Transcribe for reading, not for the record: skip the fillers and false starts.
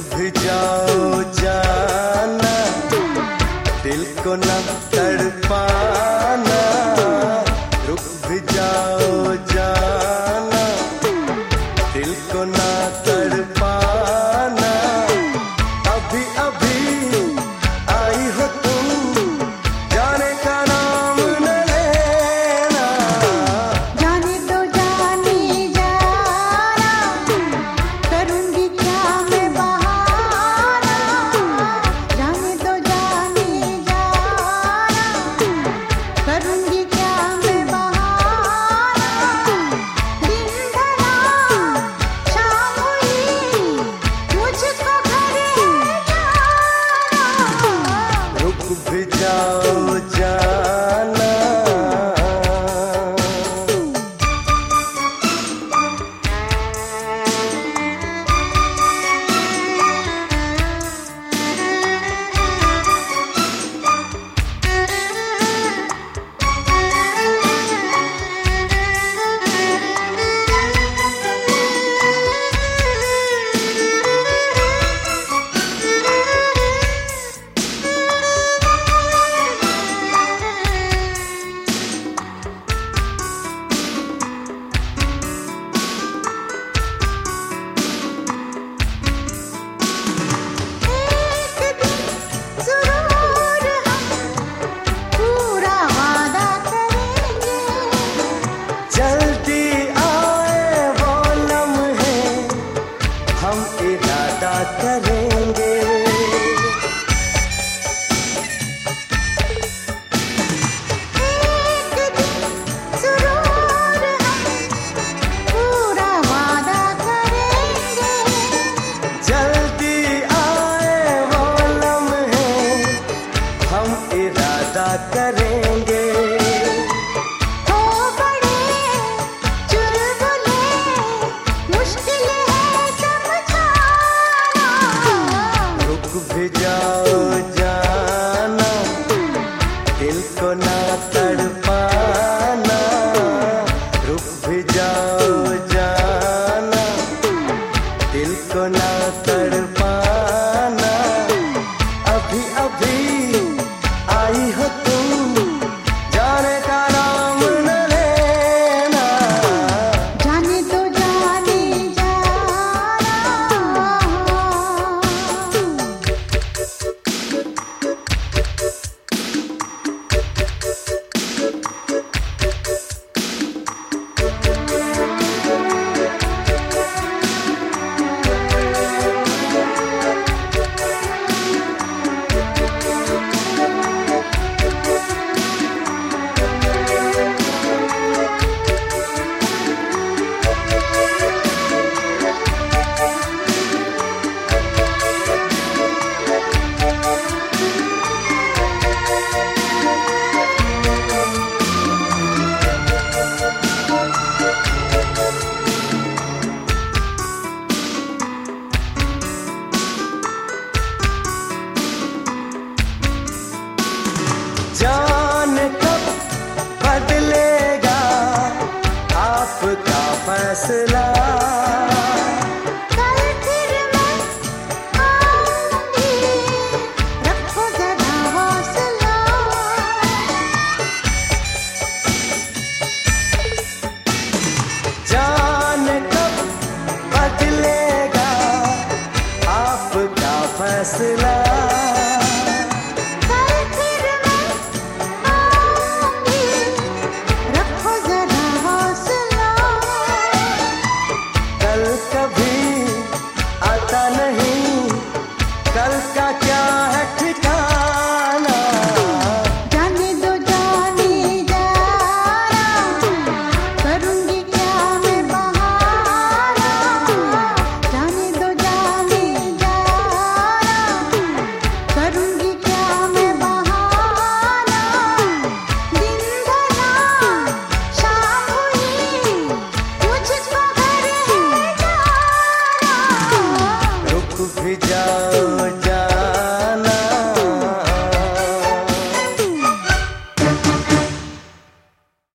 भी जाओ जाना, दिल को न तड़पाना। रुक भी जाओ जाना, दिल को न तड़पाना। अभी अभी आई हो तुम, जाने का नाम न लेना। जाने दो जाने जाना, करूंगी क्या मैं बहाना। जाने दो जाने जाना, करूंगी क्या मैं बहाना। दिन ढला शाम हुई, मुझको घर जाना। रुक भी जाओ जाना। जरूर हम पूरा वादा करेंगे। जल्दी आए वो लम्हे, हम इरादा करेंगे। एक दिन जरूर हम पूरा वादा करेंगे। जल्दी आए वो लम्हे, हम इरादा करेंगे। हो बड़े चुलबुले, मुश्किल है समझाना। रुक भी जाओ जाना, दिल को ना तड़पाना। रुक भी जाओ जाना, दिल को ना तड़पाना। अभी अभी आई हो तुम, जाने का नाम न लेना। जाने दो जाने जाना। जाने कब बदलेगा आपका फैसला। कल फिर मैं आऊंगी, रखो जरा हौसला। जाने कब बदलेगा आपका फैसला। कल फिर मैं आऊंगी, रखो जरा हौसला। कल कभी